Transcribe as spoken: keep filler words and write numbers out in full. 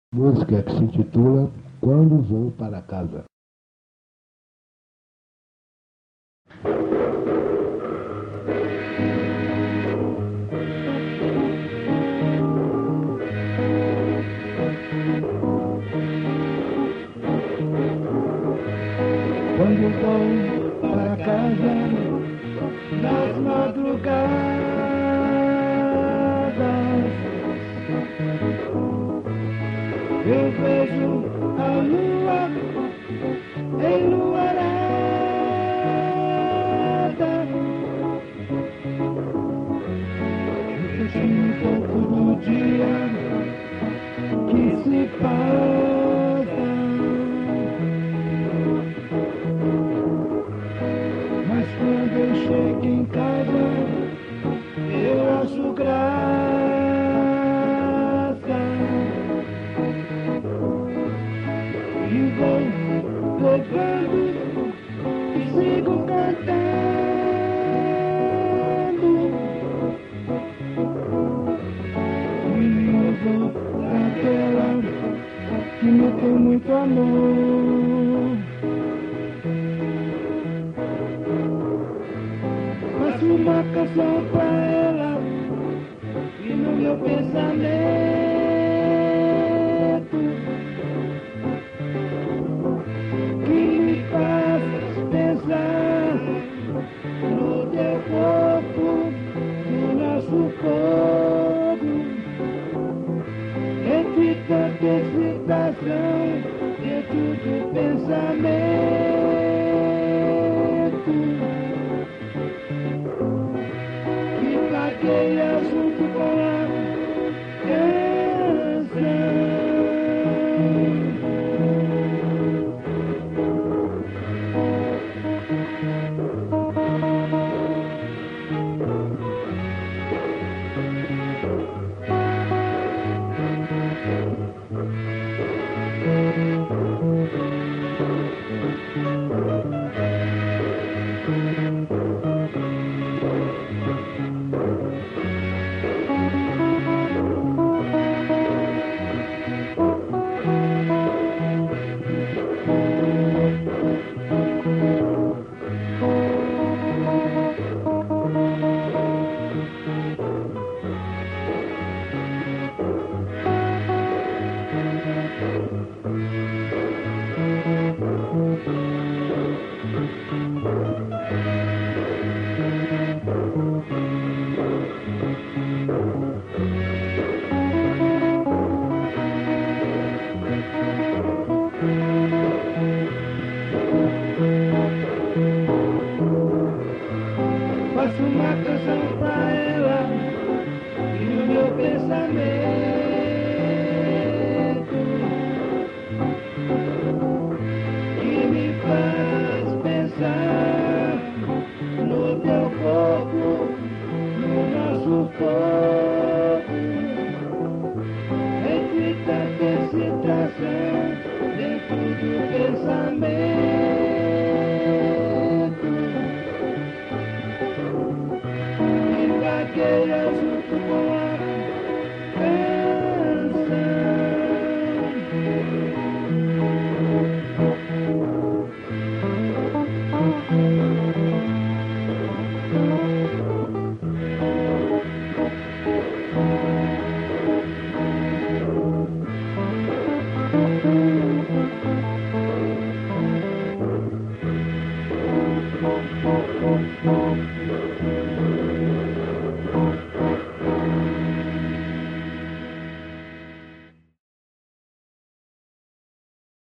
Música que se intitula Quando Vou para Casa. Quando vou para casa, nas madrugadas, eu vejo a lua enluarada, refletindo um pouco do dia que se passa. Mas quando eu chego em casa, eu acho graça e vou levando e sigo cantando. E eu vou daquela que me tem muito amor. Faço uma canção pra ela e no meu pensamento que me faz pensar no teu corpo, no nosso fogo, entre tanta excitação, dentro do pensamento. Vagueia junto com a canção. Faço uma canção pra ela e no meu pensamento que me faz pensar no teu corpo, no nosso corpo, entre tanta excitação, dentro do pensamento. Vagueia junto com a canção.